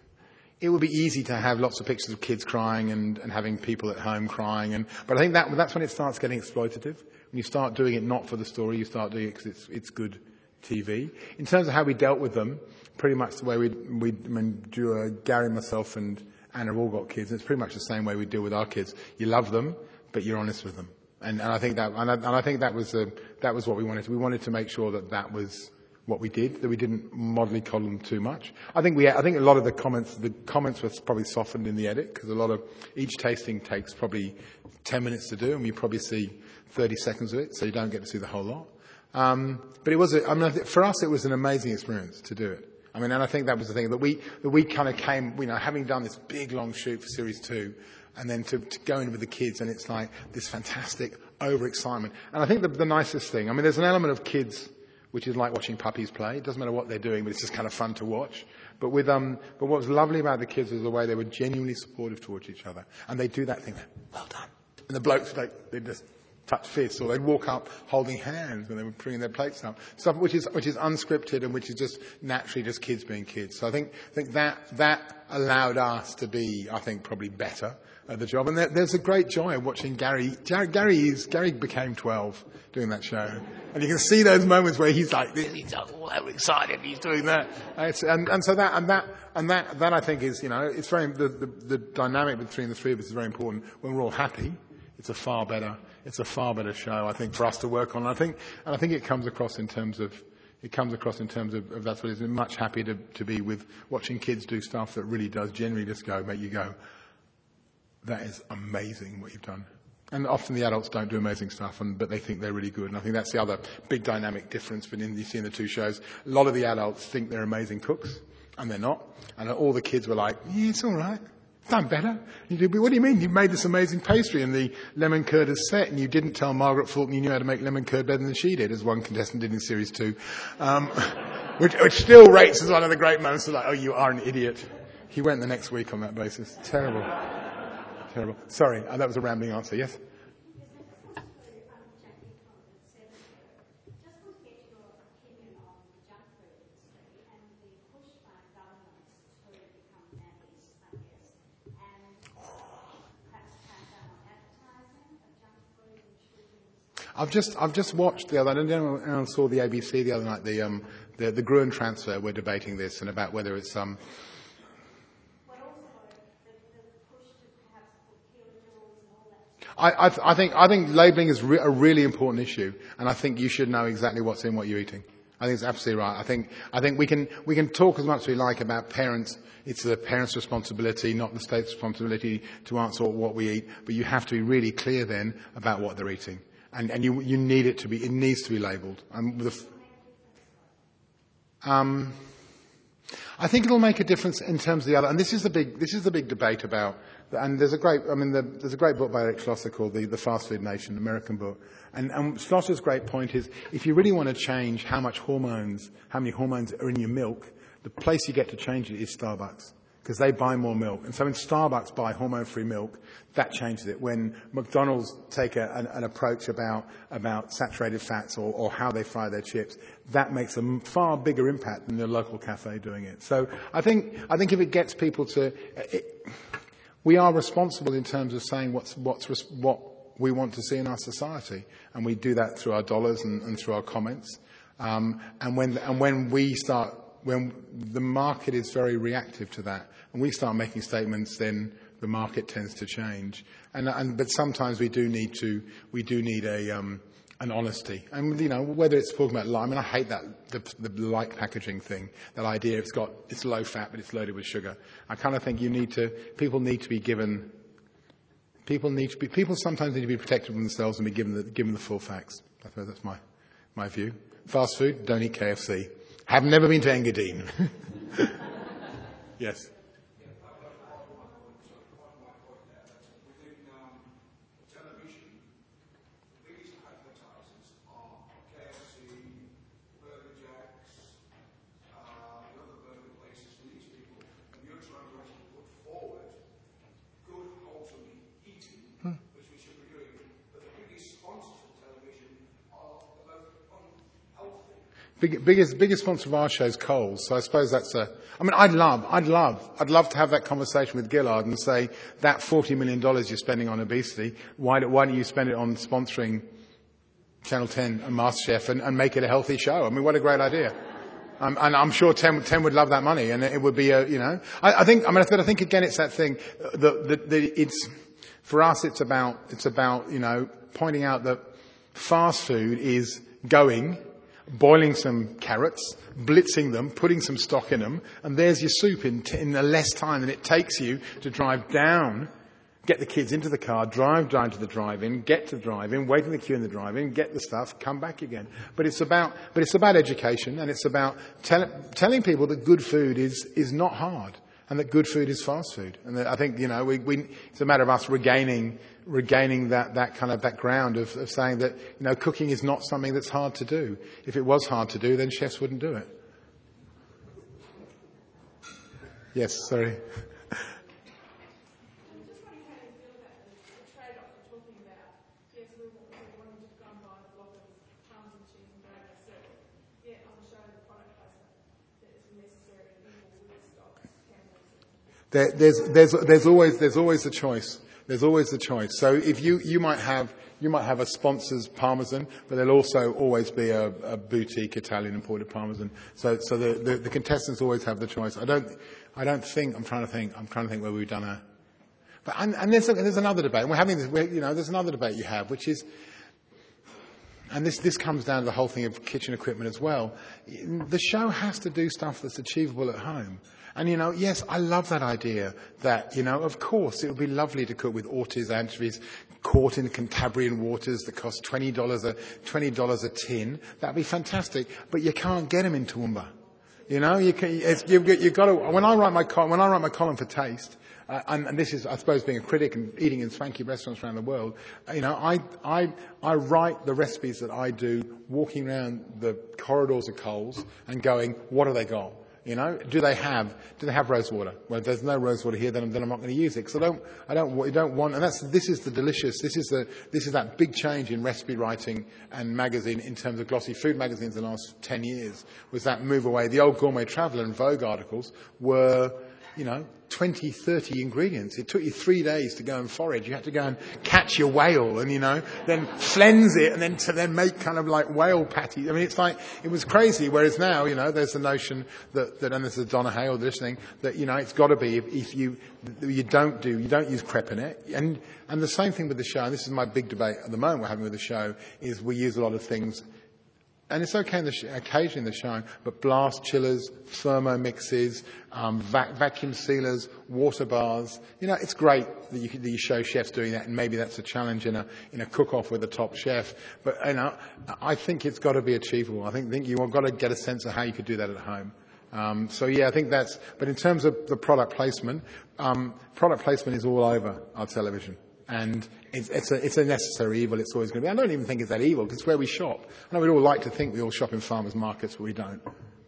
it would be easy to have lots of pictures of kids crying and, and having people at home crying. And, but I think that, that's when it starts getting exploitative. When you start doing it not for the story, you start doing it because it's, it's good T V. In terms of how we dealt with them, pretty much the way we, we, I mean, uh, Gary, myself and Anna all got kids. It's pretty much the same way we deal with our kids. You love them, but you're honest with them. And, and I think that, and I, and I think that was, uh, that was what we wanted. We wanted to make sure that that was what we did, that we didn't mollycoddle them too much. I think we, I think a lot of the comments, the comments were probably softened in the edit, because a lot of, each tasting takes probably ten minutes to do, and we probably see thirty seconds of it, so you don't get to see the whole lot. Um, but it was, a, I mean, for us, it was an amazing experience to do it. I mean, and I think that was the thing, that we, that we kind of came, you know, having done this big long shoot for series two, and then to, to go in with the kids, and it's like this fantastic overexcitement. And I think the, the nicest thing, I mean, there's an element of kids which is like watching puppies play. It doesn't matter what they're doing, but it's just kind of fun to watch. But with um, but what was lovely about the kids was the way they were genuinely supportive towards each other, and they do that thing, well done. And the blokes, like, they just touch fists, or they'd walk up holding hands when they were bringing their plates up. Stuff which is which is unscripted and which is just naturally just kids being kids. So I think I think that that allowed us to be, I think, probably better at the job. And there, there's a great joy in watching Gary. Gary, Gary is Gary became twelve doing that show, and you can see those moments where he's like, he's all over excited, he's doing that, and, and, and so that and that and that that I think is, you know, it's very the, the the dynamic between the three of us is very important when we're all happy. It's a far better, it's a far better show, I think, for us to work on. And I think, and I think it comes across in terms of, it comes across in terms of, of that's what it is. I'm much happier to, to be with watching kids do stuff that really does generally just go, make you go, that is amazing what you've done. And often the adults don't do amazing stuff, and, but they think they're really good. And I think that's the other big dynamic difference between you see in the two shows. A lot of the adults think they're amazing cooks, and they're not. And all the kids were like, yeah, it's all right. Done better. You do, but what do you mean? You made this amazing pastry and the lemon curd is set, and you didn't tell Margaret Fulton you knew how to make lemon curd better than she did, as one contestant did in series two. Um, which, which still rates as one of the great moments of like, oh, you are an idiot. He went the next week on that basis. Terrible. Terrible. Sorry, uh, that was a rambling answer. Yes? I've just I've just watched the other. I don't know if anyone saw the A B C the other night. The um the the Gruen transfer. We're debating this and about whether it's um. I I, I think I think labelling is re- a really important issue, and I think you should know exactly what's in what you're eating. I think it's absolutely right. I think I think we can we can talk as much as we like about parents. It's the parents' responsibility, not the state's responsibility, to answer what we eat. But you have to be really clear then about what they're eating. And, and you, you need it to be, it needs to be labelled. Um, the, um, I think it'll make a difference in terms of the other, and this is the big, this is the big debate about, and there's a great, I mean, the, there's a great book by Eric Schlosser called The, the Fast Food Nation, an American book. And, and Schlosser's great point is, if you really want to change how much hormones, how many hormones are in your milk, the place you get to change it is Starbucks. Because they buy more milk. And so when Starbucks buy hormone-free milk, that changes it. When McDonald's take a, an, an approach about, about saturated fats or, or how they fry their chips, that makes a far bigger impact than the local cafe doing it. So I think, I think if it gets people to, it, we are responsible in terms of saying what's, what's, what we want to see in our society. And we do that through our dollars and, and through our comments. Um, and when, and when we start, when the market is very reactive to that, and we start making statements, then the market tends to change. And, and but sometimes we do need to, we do need a um, an honesty. And you know, whether it's talking about, I mean, I hate that the, the light packaging thing. That idea, it's got, it's low fat, but it's loaded with sugar. I kind of think you need to, people need to be given, people need to be, people sometimes need to be protected from themselves and be given the given the full facts. I suppose that's my my view. Fast food, don't eat K F C. Have never been to Engadine. Yes. Big, biggest, biggest sponsor of our show is Coles, so I suppose that's a, I mean, I'd love, I'd love, I'd love to have that conversation with Gillard and say, that forty million dollars you're spending on obesity, why, do, why don't you spend it on sponsoring Channel ten and MasterChef and, and make it a healthy show? I mean, what a great idea. Um, and I'm sure ten, ten would love that money, and it would be a, you know, I, I think, I mean, I think again it's that thing, that, that, that it's, for us it's about, it's about, you know, pointing out that fast food is going, boiling some carrots, blitzing them, putting some stock in them, and there's your soup in, t- in less time than it takes you to drive down, get the kids into the car, drive down to the drive-in, get to the drive-in, wait in the queue in the drive-in, get the stuff, come back again. But it's about, but it's about education, and it's about tell, telling people that good food is, is not hard, and that good food is fast food. And that I think, you know, we, we, it's a matter of us regaining regaining that, that kind of that ground of, of saying that, you know, cooking is not something that's hard to do. If it was hard to do, then chefs wouldn't do it. Yes, sorry. There, there's, there's, there's always, there's always a choice. There's always a choice. So if you, you might have, you might have a sponsor's Parmesan, but there'll also always be a, a boutique Italian imported Parmesan. So, so the, the, the contestants always have the choice. I don't, I don't think, I'm trying to think, I'm trying to think where we've done a, But, and, and there's, a, there's another debate, and we're having this, we're, you know, there's another debate you have, which is, and this, this comes down to the whole thing of kitchen equipment as well. The show has to do stuff that's achievable at home. And, you know, yes, I love that idea that, you know, of course, it would be lovely to cook with Ortiz anchovies caught in Cantabrian waters that cost twenty dollars a, twenty dollars a tin. That'd be fantastic. But you can't get them in Toowoomba. You know, you can, it's, you've, you've got to, when I write my, col- when I write my column for Taste, Uh, and, and this is, I suppose, being a critic and eating in swanky restaurants around the world, you know, I, I, I write the recipes that I do walking around the corridors of Coles and going, what have they got? You know, do they have, do they have rose water? Well, if there's no rose water here, then, then I'm not going to use it. Because I don't, I don't, I don't want, and that's, this is the delicious, this is the, this is that big change in recipe writing and magazine in terms of glossy food magazines in the last ten years, was that move away. The old Gourmet Traveller and Vogue articles were, you know, twenty, thirty ingredients. It took you three days to go and forage. You had to go and catch your whale and, you know, then cleanse it and then to then make kind of like whale patties. I mean, it's like, it was crazy. Whereas now, you know, there's the notion that, that and this is Donna Hale, this thing, that, you know, it's got to be if, if you, you don't do, you don't use crepinet. And, and the same thing with the show, and this is my big debate at the moment we're having with the show, is we use a lot of things. And it's okay in the sh- occasionally in the show, but blast chillers, thermo mixes, um, vac- vacuum sealers, water bars. You know, it's great that you, that you show chefs doing that, and maybe that's a challenge in a in a cook-off with a top chef. But you know, I think it's got to be achievable. I think, think you've got to get a sense of how you could do that at home. Um, so yeah, I think that's. But in terms of the product placement, um, product placement is all over our television. And it's, it's, a, it's a necessary evil. It's always going to be. I don't even think it's that evil because it's where we shop. I know we'd all like to think we all shop in farmers markets, but we don't.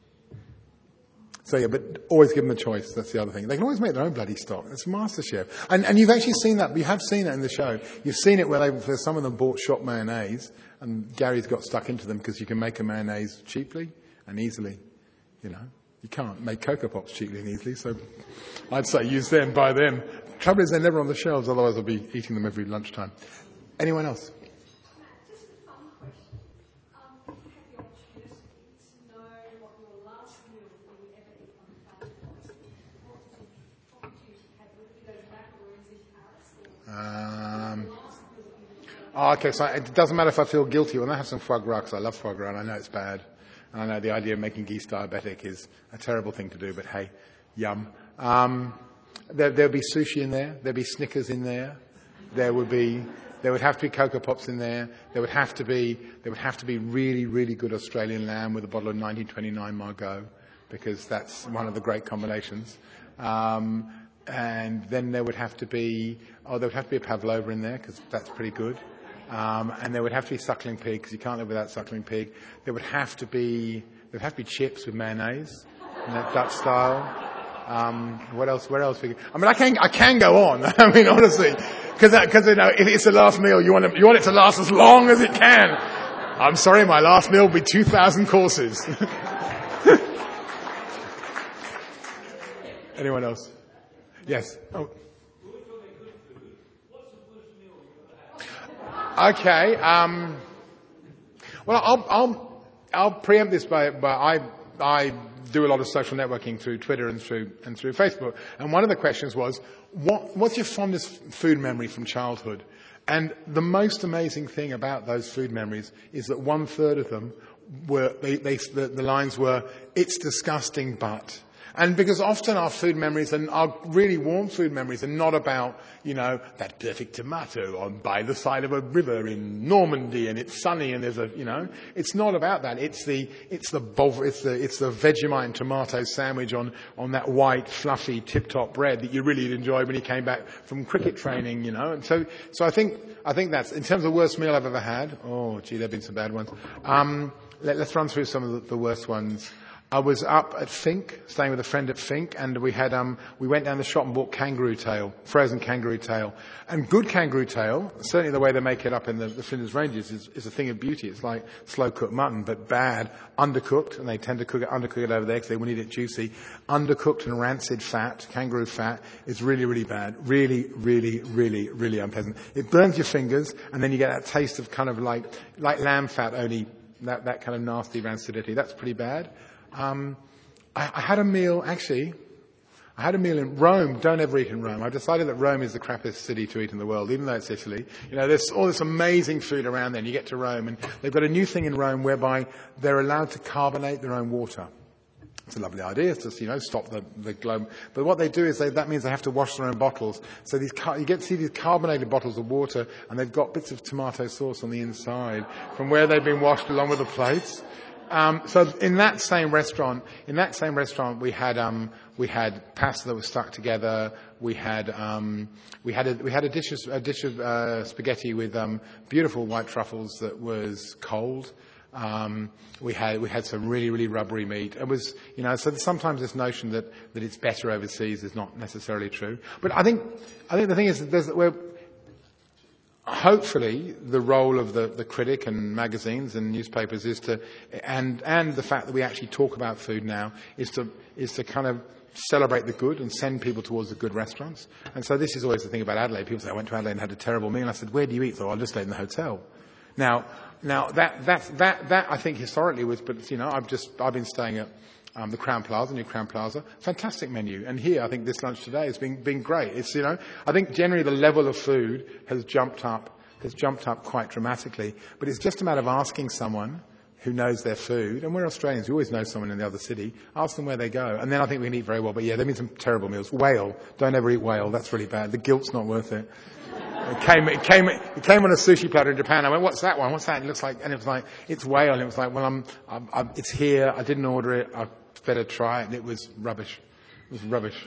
So yeah, but always give them a choice. That's the other thing. They can always make their own bloody stock. It's MasterChef. And, and you've actually seen that. You have seen it in the show. You've seen it where they, where some of them bought shop mayonnaise, and Gary's got stuck into them because you can make a mayonnaise cheaply and easily. You know, you can't make Cocoa Pops cheaply and easily. So I'd say use them, buy them. Trouble is they're never on the shelves, otherwise I'll be eating them every lunchtime. Anyone else? Just a fun question. Um, if you had the opportunity to know what your last meal you would ever eat on the planet was, what would you, what would you have? Would it go back or is it Paris? Um, oh, okay, so it doesn't matter if I feel guilty when I have some foie gras, because I love foie gras and I know it's bad. And I know the idea of making geese diabetic is a terrible thing to do, but hey, yum. Um, There, there'll be sushi in there. There'll be Snickers in there. There would be, there would have to be Cocoa Pops in there. There would have to be, there would have to be really, really good Australian lamb with a bottle of nineteen twenty-nine Margaux, because that's one of the great combinations. Um, and then there would have to be, oh, there would have to be a pavlova in there, because that's pretty good. Um, and there would have to be suckling pig, because you can't live without suckling pig. There would have to be, there would have to be chips with mayonnaise, in that Dutch style. Um, what else? Where else? We, I mean, I can I can go on. I mean, honestly, because because you know, if it's the last meal, you want it, you want it to last as long as it can. I'm sorry, my last meal will be two thousand courses. Anyone else? Yes. Oh. Okay. Um, well, I'll I'll I'll preempt this by by I I. do a lot of social networking through Twitter and through and through Facebook. And one of the questions was, what, what's your fondest food memory from childhood? And the most amazing thing about those food memories is that one third of them were, they, they, the, the lines were, it's disgusting, but. And because often our food memories and our really warm food memories are not about, you know, that perfect tomato on by the side of a river in Normandy and it's sunny and there's a, you know, it's not about that. It's the, it's the, it's the, it's the Vegemite and tomato sandwich on, on that white, fluffy, tip-top bread that you really enjoyed when you came back from cricket training, you know. And so, so I think, I think that's, in terms of the worst meal I've ever had, oh, gee, there have been some bad ones. Um, let, let's run through some of the, the worst ones. I was up at Fink, staying with a friend at Fink, and we had um we went down the shop and bought kangaroo tail, frozen kangaroo tail. And good kangaroo tail, certainly the way they make it up in the, the Flinders Ranges, is, is a thing of beauty. It's like slow cooked mutton, but bad, undercooked, and they tend to cook it, undercook it over there because they want to eat it juicy. Undercooked and rancid fat, kangaroo fat, is really, really bad. Really, really, really, really unpleasant. It burns your fingers, and then you get that taste of kind of like like lamb fat, only that that kind of nasty rancidity. That's pretty bad. Um, I, I had a meal, actually, I had a meal in Rome. Don't ever eat in Rome. I've decided that Rome is the crappiest city to eat in the world, even though it's Italy. You know, there's all this amazing food around there, and you get to Rome, and they've got a new thing in Rome whereby they're allowed to carbonate their own water. It's a lovely idea. It's just, you know, stop the, the globe. But what they do is they, that means they have to wash their own bottles. So these car, you get to see these carbonated bottles of water, and they've got bits of tomato sauce on the inside from where they've been washed along with the plates. Um, so in that same restaurant, in that same restaurant, we had um, we had pasta that was stuck together. We had um, we had a, we had a dish of, a dish of uh, spaghetti with um, beautiful white truffles that was cold. Um, we had we had some really really rubbery meat. It was, you know, so sometimes this notion that, that it's better overseas is not necessarily true. But I think I think the thing is that there's, we're hopefully the role of the, the critic and magazines and newspapers is to, and and the fact that we actually talk about food now is to is to kind of celebrate the good and send people towards the good restaurants. And so this is always the thing about Adelaide. People say, I went to Adelaide and had a terrible meal. I said, where do you eat? So I just stayed in the hotel. Now, now that that that that I think historically was, but you know, I've just I've been staying at Um, the Crown Plaza, New Crown Plaza, fantastic menu. And here, I think this lunch today has been, been great. It's, you know, I think generally the level of food has jumped up, has jumped up quite dramatically. But it's just a matter of asking someone who knows their food, and we're Australians, we always know someone in the other city, ask them where they go. And then I think we can eat very well. But yeah, there have been some terrible meals. Whale, don't ever eat whale, that's really bad. The guilt's not worth it. It came, it came, it came on a sushi platter in Japan. I went, what's that one? What's that? It looks like, and it was like, it's whale. And it was like, well, I'm, I'm, I'm it's here. I didn't order it. I better try it. And it was rubbish. It was rubbish.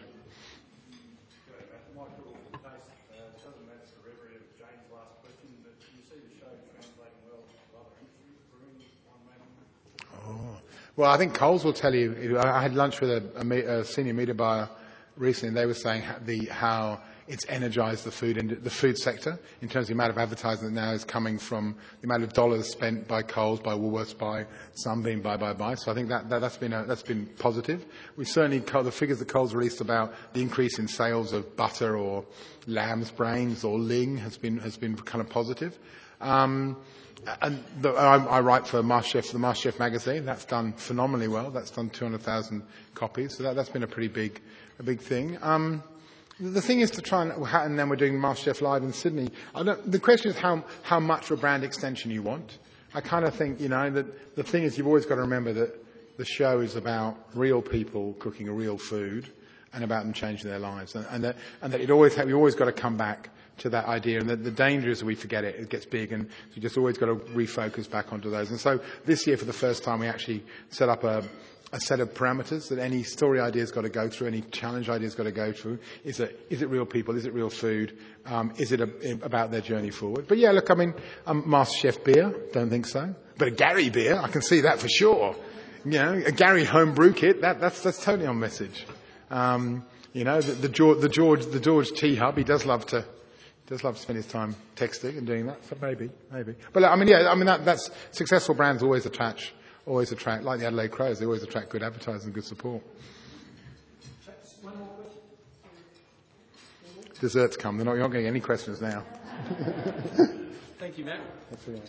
Oh. Well, I think Coles will tell you. I had lunch with a, a senior media buyer recently, and they were saying the, how it's energised the food and the food sector in terms of the amount of advertising that now is coming from the amount of dollars spent by Coles, by Woolworths, by Sunbeam, by by by. So I think that, that that's been a, that's been positive. We certainly the figures that Coles released about the increase in sales of butter or lamb's brains or ling has been has been kind of positive. Um, and the, I, I write for MasterChef, the MasterChef magazine. That's done phenomenally well. That's done two hundred thousand copies. So that, that's been a pretty big a big thing. Um, The thing is to try and, and then we're doing MasterChef Live in Sydney. I don't, the question is how, how much of a brand extension you want. I kind of think, you know, that the thing is you've always got to remember that the show is about real people cooking a real food and about them changing their lives. And, and, that, and that it always, we always got to come back to that idea. And the, the danger is that we forget it. It gets big, and so you just always got to refocus back onto those. And so this year, for the first time, we actually set up a, a set of parameters that any story idea's got to go through, any challenge idea's got to go through. Is it, is it real people? Is it real food? Um, is it a, about their journey forward? But yeah, look, I mean, um, MasterChef beer, don't think so. But a Gary beer, I can see that for sure. You know, a Gary homebrew kit, that, that's, that's totally on message. Um, you know, the, the George, the George, the George Tea Hub, he does love to, does love to spend his time texting and doing that. So maybe, maybe. But I mean, yeah, I mean, that, that's, successful brands always attach, always attract, like the Adelaide Crows, they always attract good advertising and good support. One more question. Desserts come. They're not, you're not getting any questions now. Thank you, Matt. That's all right.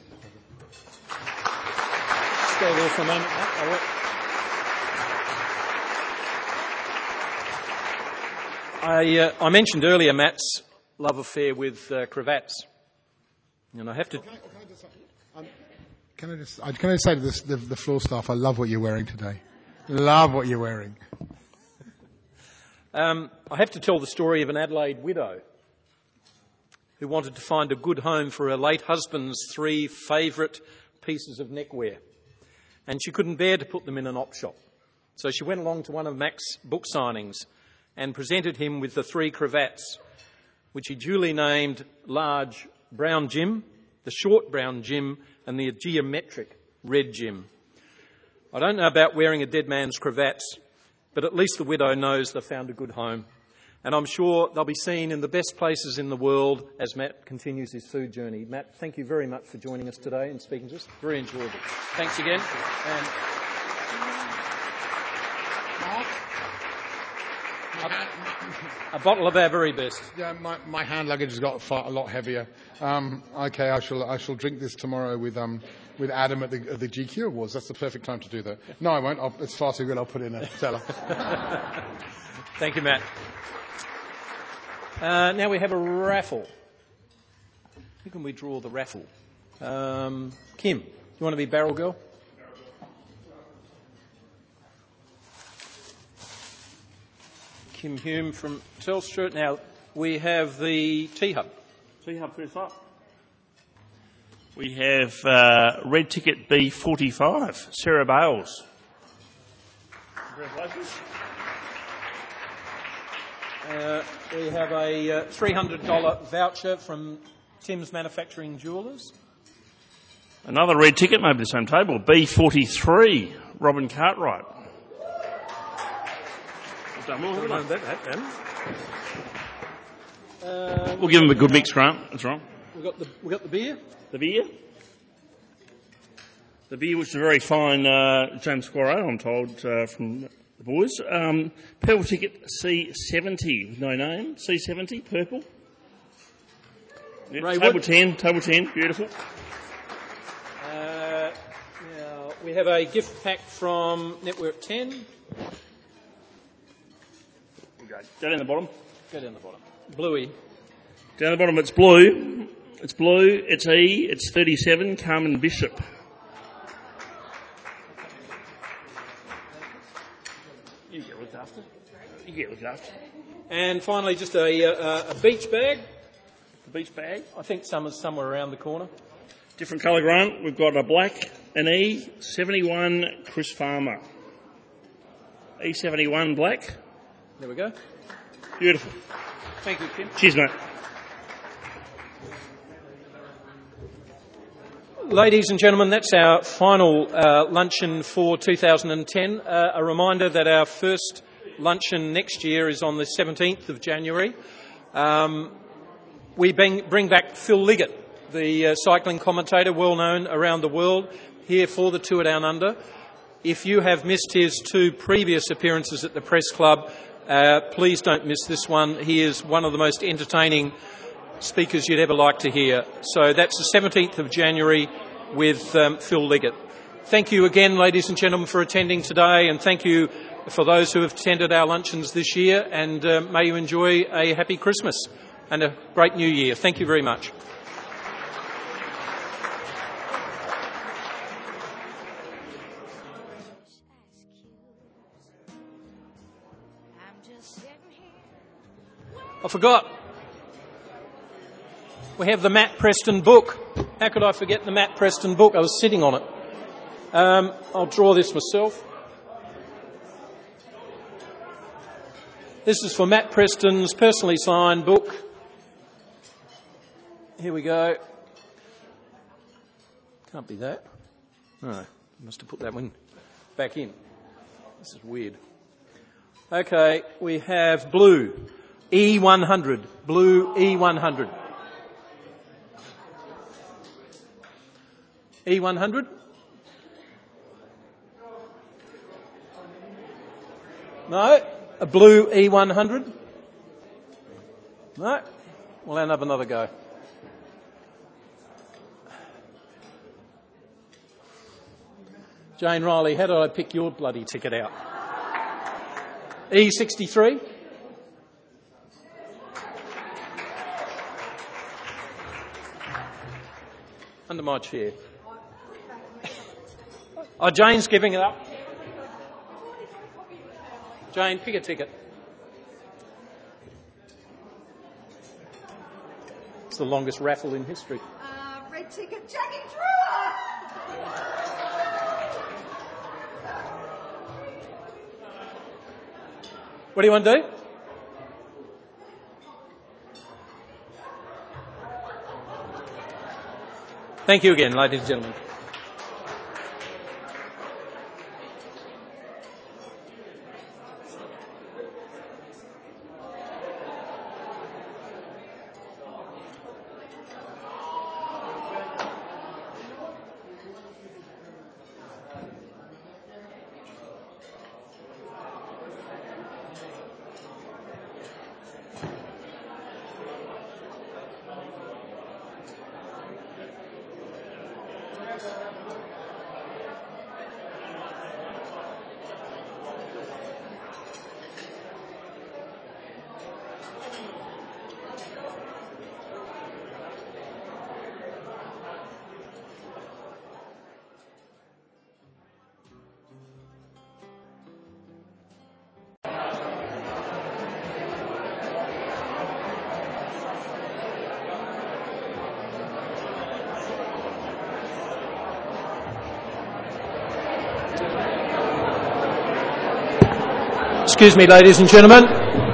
Stay there for a moment, Matt. I'll let... I, uh, I mentioned earlier Matt's love affair with uh, cravats. And I have to... Can I, can I just, um, can I just, can I say to this, the, the floor staff, I love what you're wearing today. Love what you're wearing. Um, I have to tell the story of an Adelaide widow who wanted to find a good home for her late husband's three favourite pieces of neckwear. And she couldn't bear to put them in an op shop. So she went along to one of Mac's book signings and presented him with the three cravats, which he duly named Large Brown Jim, the Short Brown Jim, and the Geometric Red Jim. I don't know about wearing a dead man's cravats, but at least the widow knows they've found a good home. And I'm sure they'll be seen in the best places in the world as Matt continues his food journey. Matt, thank you very much for joining us today and speaking to us. Very enjoyable. Thanks again. And a, a bottle of our very best. Yeah, my, my hand luggage has got far, a lot heavier. Um, okay, I shall I shall drink this tomorrow with um with Adam at the at the G Q Awards. That's the perfect time to do that. No, I won't. I'll, it's far too good. I'll put it in a cellar. Thank you, Matt. Uh, now we have a raffle. Who can we draw the raffle? Um, Kim, do you want to be barrel girl? Kim Hume from Telstra. Now we have the T-Hub. T-Hub first up. We have uh, red ticket B forty-five, Sarah Bales. Congratulations. Uh, we have a uh, three hundred dollars voucher from Tim's Manufacturing Jewellers. Another red ticket, maybe the same table, B forty-three, Robin Cartwright. We've done well, haven't we? That, that, that. Uh, We'll give him a good mix, Grant. That's right. We've got the, we got the beer. The beer. The beer, which is a very fine uh, James Squirrow, I'm told, uh, from the boys. Um, purple ticket C seventy, with no name. C seventy, purple. Yep, Ray table Wood. ten, table ten, beautiful. Uh, now we have a gift pack from Network ten. Go down the bottom. Go down the bottom. Bluey. Down the bottom, it's blue. It's blue. It's E. It's thirty-seven. Carmen Bishop. You get looked after. You get looked after. And finally, just a, a, a beach bag. The beach bag. I think some is somewhere around the corner. Different colour, Grant. We've got a black, an E seventy-one, Chris Farmer. E seventy-one black. There we go. Beautiful. Thank you, Kim. Cheers, mate. Ladies and gentlemen, that's our final uh, luncheon for two thousand ten. Uh, a reminder that our first luncheon next year is on the seventeenth of January. Um, we bring, bring back Phil Liggett, the uh, cycling commentator, well known around the world, here for the Tour Down Under. If you have missed his two previous appearances at the Press Club, uh, please don't miss this one. He is one of the most entertaining speakers you'd ever like to hear. So that's the seventeenth of January with um, Phil Liggett. Thank you again, ladies and gentlemen, for attending today, and thank you for those who have attended our luncheons this year, and uh, may you enjoy a happy Christmas and a great new year. Thank you very much. I forgot. We have the Matt Preston book. How could I forget the Matt Preston book? I was sitting on it. Um, I'll draw this myself. This is for Matt Preston's personally signed book. Here we go. Can't be that. No, I must have put that one back in. This is weird. Okay, we have blue. E one hundred. Blue E one hundred. E one hundred? No? A blue E one hundred? No? We'll have another go. Jane Riley, how did I pick your bloody ticket out? E sixty-three? Under my chair. Oh, Jane's giving it up. Jane, pick a ticket. It's the longest raffle in history. Uh, red ticket, Jackie Drewer! What do you want to do? Thank you again, ladies and gentlemen. Excuse me, ladies and gentlemen.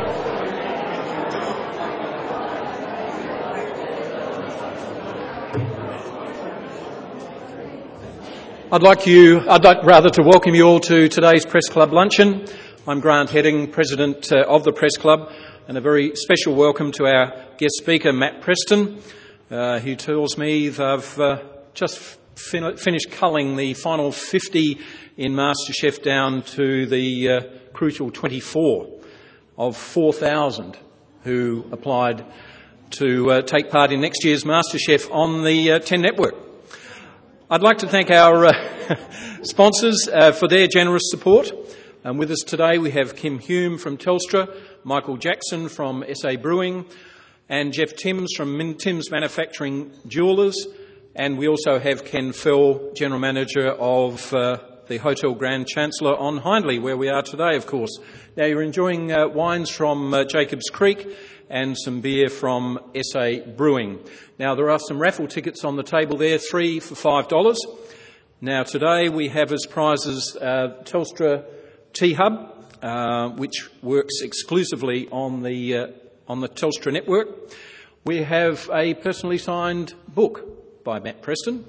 I'd like you, I'd like rather to welcome you all to today's Press Club luncheon. I'm Grant Heading, President uh, of the Press Club, and a very special welcome to our guest speaker, Matt Preston. Uh, he tells me they've uh, just fin- finished culling the final fifty in MasterChef down to the uh, crucial twenty-four of four thousand who applied to uh, take part in next year's MasterChef on the uh, ten Network. I'd like to thank our uh, sponsors uh, for their generous support. And with us today we have Kim Hume from Telstra, Michael Jackson from S A Brewing, and Jeff Timms from Min- Timms Manufacturing Jewellers. And we also have Ken Fell, General Manager of uh, the Hotel Grand Chancellor on Hindley, where we are today, of course. Now, you're enjoying uh, wines from uh, Jacobs Creek and some beer from S A Brewing. Now, there are some raffle tickets on the table there, three for five dollars. Now, today we have as prizes uh, Telstra T-Hub, uh, which works exclusively on the uh, on the Telstra network. We have a personally signed book by Matt Preston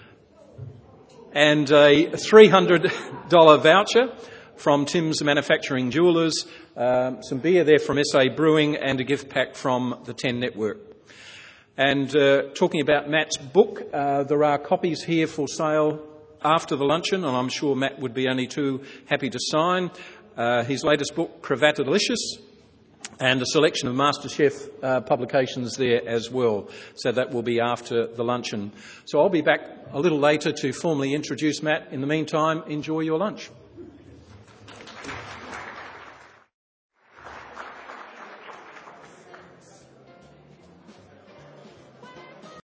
and a three hundred dollars voucher from Timms Manufacturing Jewellers, um, some beer there from S A Brewing, and a gift pack from the ten Network. And uh, talking about Matt's book, uh, there are copies here for sale after the luncheon, and I'm sure Matt would be only too happy to sign. Uh, his latest book, Cravatalicious, and a selection of MasterChef uh, publications there as well. So that will be after the luncheon. So I'll be back a little later to formally introduce Matt. In the meantime, enjoy your lunch.